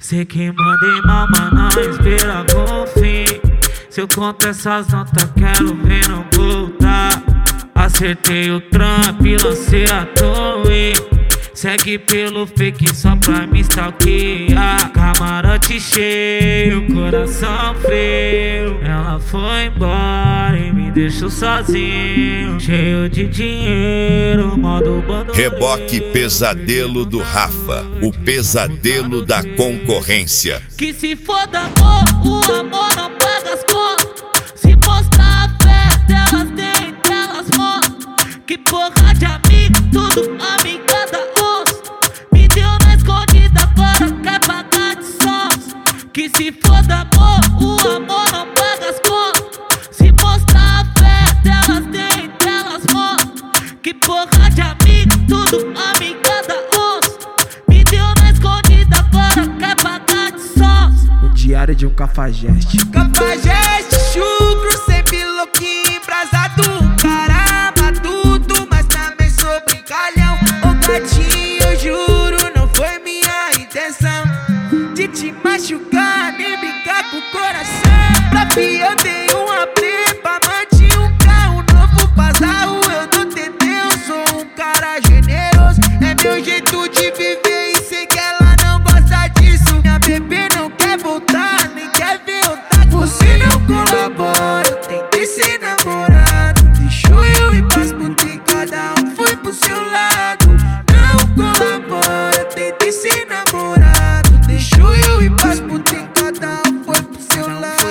Sei que mandei mal, mas não espera com fim. Se eu conto essas notas, quero ver não voltar. Acertei o Trump, lancei a torre. Segue pelo fake só pra me stalkear. Camarote cheio, coração frio. Ela foi embora e me deixou sozinho, cheio de dinheiro, modo bando. Reboque Pesadelo do Rafa, o pesadelo da concorrência. Que se foda amor, o amor não paga as contas. Se mostrar a fé delas, tem delas mostram. Que porra de amigo, tudo amigada osso. Me deu na escondida, agora quer pagar de sócio. Que se foda amor, o amor não paga as contas. Se mostrar a fé delas, tem delas mostram. Que porra de amigo, tudo amigada osso. Me deu na escondida, agora quer pagar de sócio. O diário de um cafajeste. Cafajeste, chucro, sempre louquinho, embrasado. Caramba, tudo, mas também sou brincalhão. Ô gatinho, eu juro, não foi minha intenção de te machucar, nem brincar com o coração. Pra mim eu dei uma prepa, mantinha um carro novo Pazarro. Eu dou TT, eu sou um cara generoso. É meu jeito de viver e sei que ela não gosta disso. Minha bebê não quer voltar, nem quer ver eu tá. Você não colabora, eu tentei ser namorado. Deixou eu ir pras putas e cada um foi pro seu lado. Não colabora, eu tentei ser namorado. Deixou eu ir pras putas e cada um foi pro seu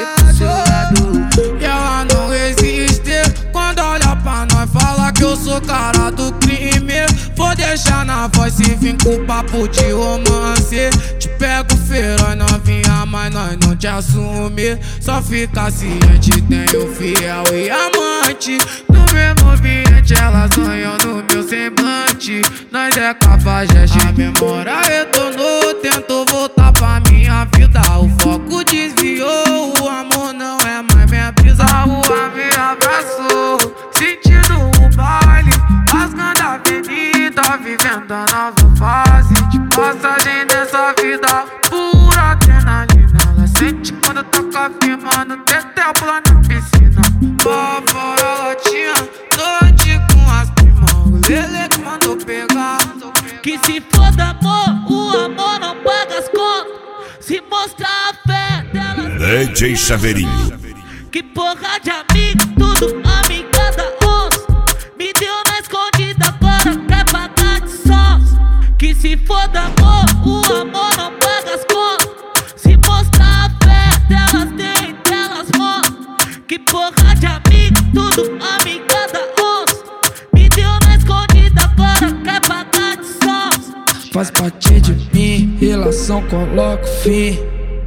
lado. E ela não resiste quando olha pra nós, fala que eu sou cara do crime. Vou deixar na voz se vir com papo de romance. Te pego feroz, novinha, mas nós não te assume. Só fica ciente, tenho fiel e amante. No mesmo ambiente, elas sonham no meu semblante. Nós é cafajeste, a memória retornou. Tento voltar pra minha vida, o foco desviou. O amor não é mais minha brisa, a rua me abraçou. Sentindo o baile, rasgando a avenida, vivendo a nova fase de passagem dessa vida. Pura adrenalina, ela sente quando toca firmando. Tetel pula na piscina, lá fora ela tinha noite com as primas. O Lele que mandou pegar. Que se foda amor, o amor não paga as contas. Se mostrar a fé delas, DJ Chaveirinho. que porra de amigo, tudo amigada osso. Me deu na escondida, agora quer pagar de sócio. Que se foda amor, o amor não paga as contas. Se mostrar a fé delas, tem delas mostram. Que porra de amigo, tudo amigada osso. Me deu na escondida, agora quer pagar de sócio. Faz parte de mim, relação coloco fim.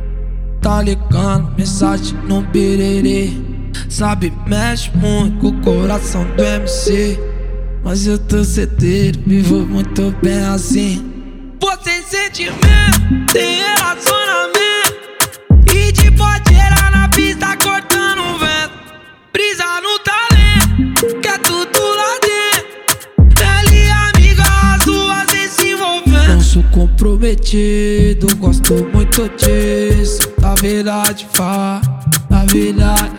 Tá ligando, mensagem no birerê. Sabe, mexe muito com o coração do MC. Mas eu tô certeiro, vivo muito bem assim. Pô, sem sentimento, tem relacionamento. E de bodeira na pista cortando o vento. Brisa no talento, que é tudo lá dentro. Ela e amiga, as duas se envolvendo. Não sou comprometido, gosto muito disso. Na verdade, na verdade,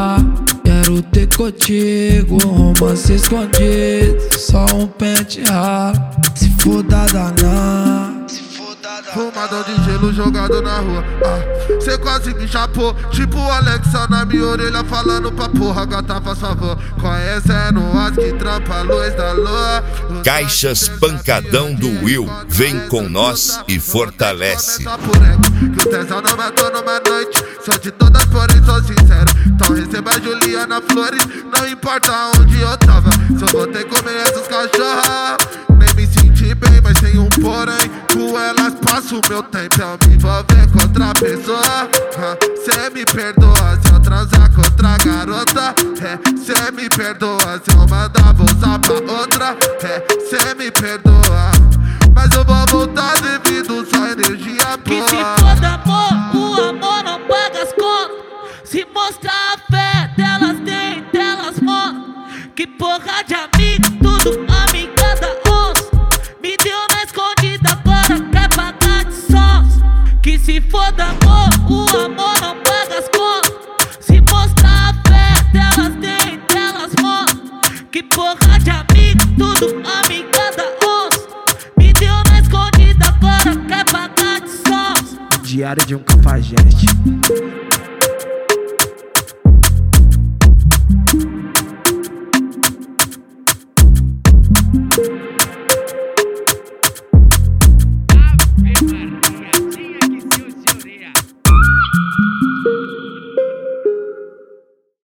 quero ter contigo um romance escondido, só um pente raro. Se for danar, Fumador de gelo jogado na rua. Cê quase me chapou, tipo o Alexa na minha orelha falando pra porra. Gata, faz favor, conhecendo as que trampa a luz da lua. Caixas Pancadão do Will, vem com nós e fortalece. Que o tesão não matou numa noite, sou de todas porém sou sincero. Então receba a Juliana Flores, não importa onde eu tava. Só vou ter que comer essas cachorras. Nem me senti bem, mas tem um porém. Com elas passo o meu tempo, eu me envolver com outra pessoa. Cê me perdoa se eu transar com outra garota. Cê me perdoa se eu mandar bolsa pra outra. Cê me perdoa, mas eu vou voltar devido só energia boa. Que se foda amor, o amor não paga as contas. Se mostrar a fé delas, tem delas mostram. Que porra de amigo, tudo amigada osso. Me deu na escondida, agora quer pagar de sócio. Que se foda amor, o amor não paga as contas. Se mostrar a fé delas tem, delas mostram. Que porra de amigo, tudo amiga da onça. Me deu na escondida, agora quer pagar de sócio. Diário de um cafajeste.